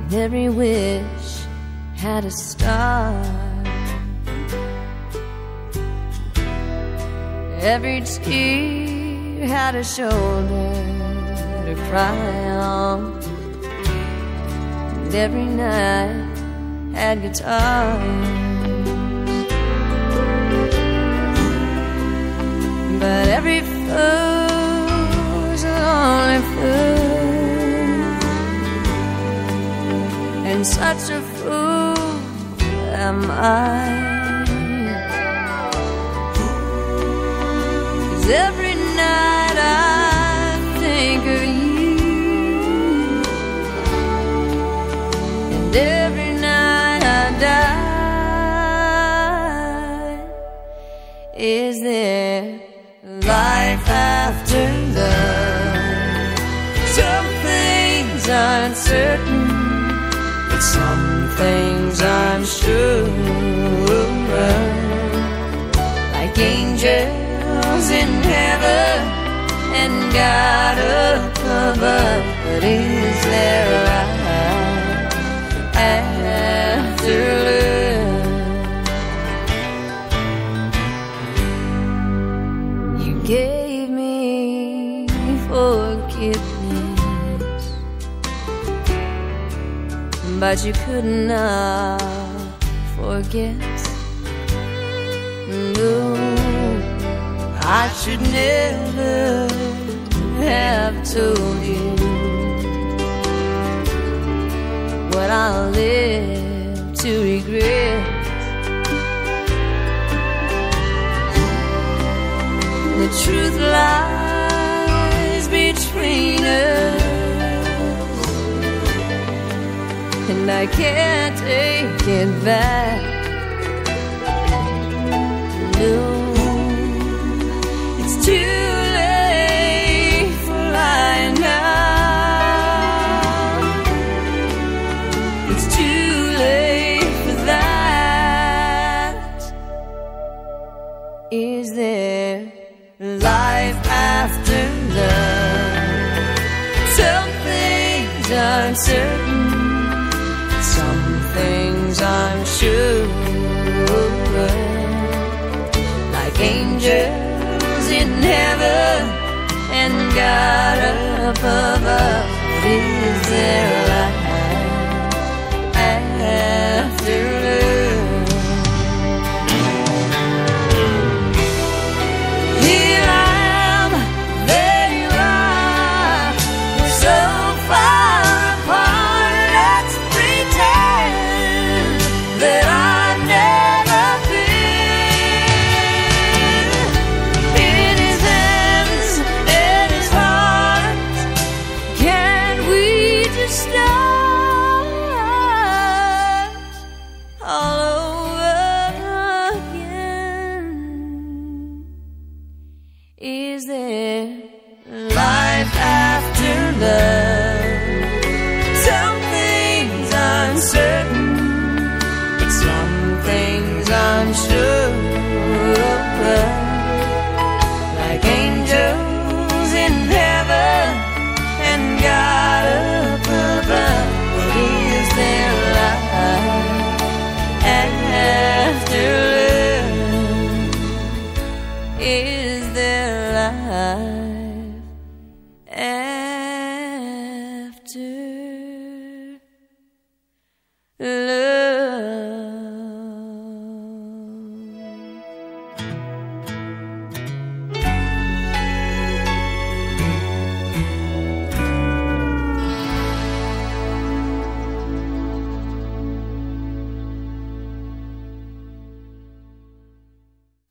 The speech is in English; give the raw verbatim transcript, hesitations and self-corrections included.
every wish had a star. Every tear had a shoulder to cry on. And every night had guitars. But every fool's a lonely fool, and such a fool am I. 'Cause every night I think of you, and every night I die. Is there life after love? Some things aren't certain, but some things I'm sure. Like angels in heaven and God up above. But is there life after love? You gave me forgiveness, but you could not forget. No, I should never have told you what I'll live to regret. The truth lies between us, and I can't take it back. No, it's too late for lying now. It's too late for that. Is there life after love? Some things aren't certain, some things I'm sure. Like angels in heaven and God up above. Is there life after love? Here I am, there you are. We're so far apart. Let's pretend that I've never been. In his hands, in his heart, can't we just start all over again? Is there life after love? Some things uncertain, but some things I'm sure. Like angels in heaven and God up above. But is there life after love? Is there life after love?